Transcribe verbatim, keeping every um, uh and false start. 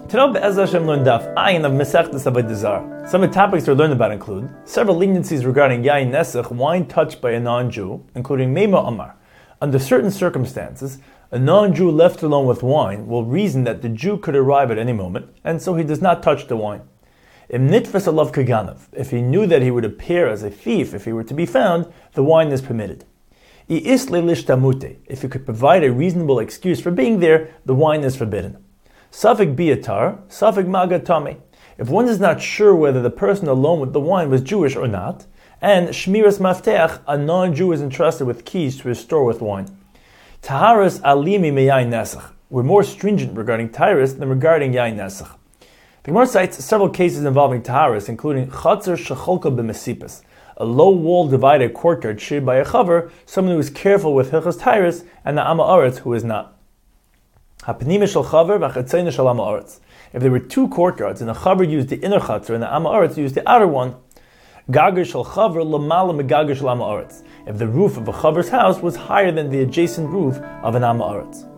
Today, Be'ez Hashem learn Daf Ayin of Masechtas Avodah Zarah. Some of the topics we're learning about include several leniencies regarding Yain Nesach, wine touched by a non-Jew, including Meima Amar. Under certain circumstances, a non-Jew left alone with wine will reason that the Jew could arrive at any moment, and so he does not touch the wine. Im Nitfas Alav Kaganav, if he knew that he would appear as a thief if he were to be found, the wine is permitted. I Isle Lish Tamute, if he could provide a reasonable excuse for being there, the wine is forbidden. Safek biatar, safek maga tame. If one is not sure whether the person alone with the wine was Jewish or not, and shmiras mafteach, a non-Jew is entrusted with keys to his store with wine. Taharas alimi meyain nesach. We're more stringent regarding Tyrus than regarding yain nesach. The Gemara cites several cases involving Taharas, including chatzar shecholka b'mesipus, a low wall divided courtyard shared by a chaver, someone who is careful with hilchas Tyrus, and the Amma Aretz who is not. If there were two courtyards and the chaver used the inner chatzar and the Amma Aretz used the outer one, if the roof of a chaver's house was higher than the adjacent roof of an Amma Aretz.